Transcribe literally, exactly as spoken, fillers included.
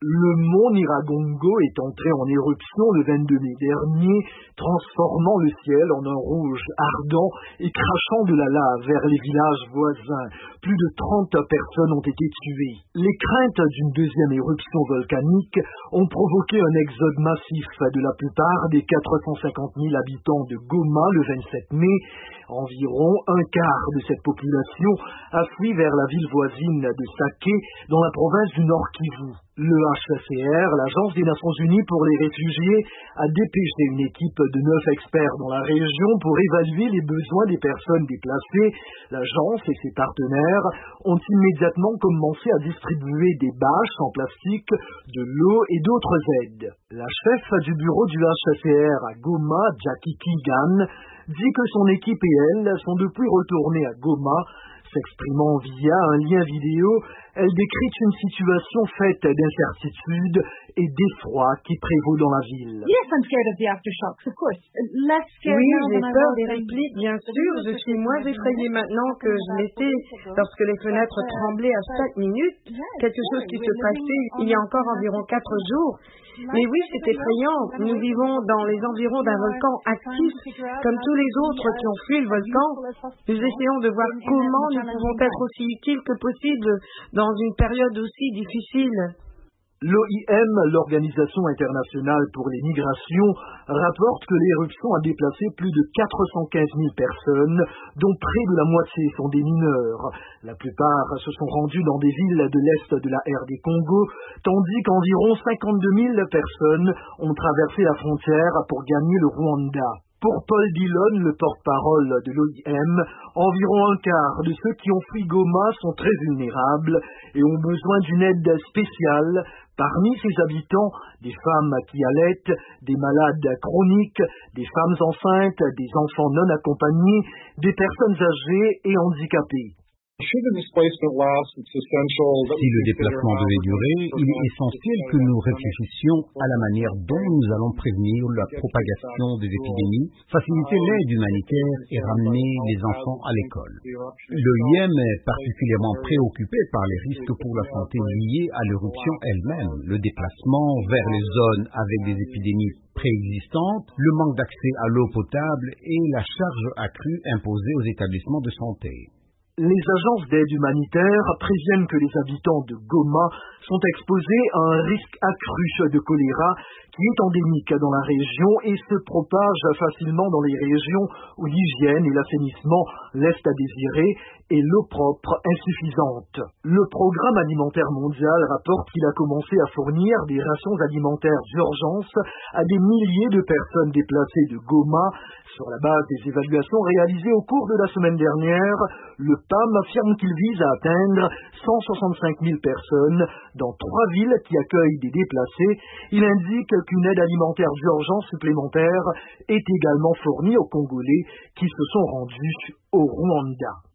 Le mont Nyiragongo est entré en éruption le vingt-deux mai dernier, transformant le ciel en un rouge ardent et crachant de la lave vers les villages voisins. Plus de trente personnes ont été tuées. Les craintes d'une deuxième éruption volcanique ont provoqué un exode massif de la plupart des quatre cent cinquante mille habitants de Goma le vingt-sept mai. Environ un quart de cette population a fui vers la ville voisine de Saké, dans la province du Nord Kivu. Le H C R, l'Agence des Nations Unies pour les réfugiés, a dépêché une équipe de neuf experts dans la région pour évaluer les besoins des personnes déplacées. L'agence et ses partenaires ont immédiatement commencé à distribuer des bâches en plastique, de l'eau et d'autres aides. La chef du bureau du H C R à Goma, Jackie Kigan, dit que son équipe et elle sont depuis retournées à Goma. S'exprimant via un lien vidéo, elle décrit une situation faite d'incertitude et d'effroi qui prévaut dans la ville. Yes, I'm scared of the aftershocks, of course. Less scared Oui, now j'ai than I peur was des when- répliques, bien sûr. Je suis moins effrayée maintenant que je l'étais lorsque les fenêtres tremblaient à chaque minute. Quelque chose qui se passait il y a encore environ quatre jours. Mais oui, c'est effrayant. Nous vivons dans les environs d'un volcan actif, comme tous les autres qui ont fui le volcan. Nous essayons de voir comment nous pouvons être aussi utiles que possible dans une période aussi difficile. L'O I M, l'Organisation internationale pour les migrations, rapporte que l'éruption a déplacé plus de quatre cent quinze mille personnes, dont près de la moitié sont des mineurs. La plupart se sont rendus dans des villes de l'Est de la R D Congo, tandis qu'environ cinquante-deux mille personnes ont traversé la frontière pour gagner le Rwanda. Pour Paul Dillon, le porte-parole de l'O I M, environ un quart de ceux qui ont fui Goma sont très vulnérables et ont besoin d'une aide spéciale. Parmi ces habitants, des femmes qui allaitent, des malades chroniques, des femmes enceintes, des enfants non accompagnés, des personnes âgées et handicapées. Si le déplacement devait durer, il est essentiel que nous réfléchissions à la manière dont nous allons prévenir la propagation des épidémies, faciliter l'aide humanitaire et ramener les enfants à l'école. L'O I M est particulièrement préoccupé par les risques pour la santé liés à l'éruption elle-même, le déplacement vers les zones avec des épidémies préexistantes, le manque d'accès à l'eau potable et la charge accrue imposée aux établissements de santé. Les agences d'aide humanitaire préviennent que les habitants de Goma sont exposés à un risque accru de choléra qui est endémique dans la région et se propage facilement dans les régions où l'hygiène et l'assainissement laissent à désirer et l'eau propre insuffisante. Le Programme alimentaire mondial rapporte qu'il a commencé à fournir des rations alimentaires d'urgence à des milliers de personnes déplacées de Goma. Sur la base des évaluations réalisées au cours de la semaine dernière, le P A M affirme qu'il vise à atteindre cent soixante-cinq mille personnes dans trois villes qui accueillent des déplacés. Il indique qu'une aide alimentaire d'urgence supplémentaire est également fournie aux Congolais qui se sont rendus au Rwanda.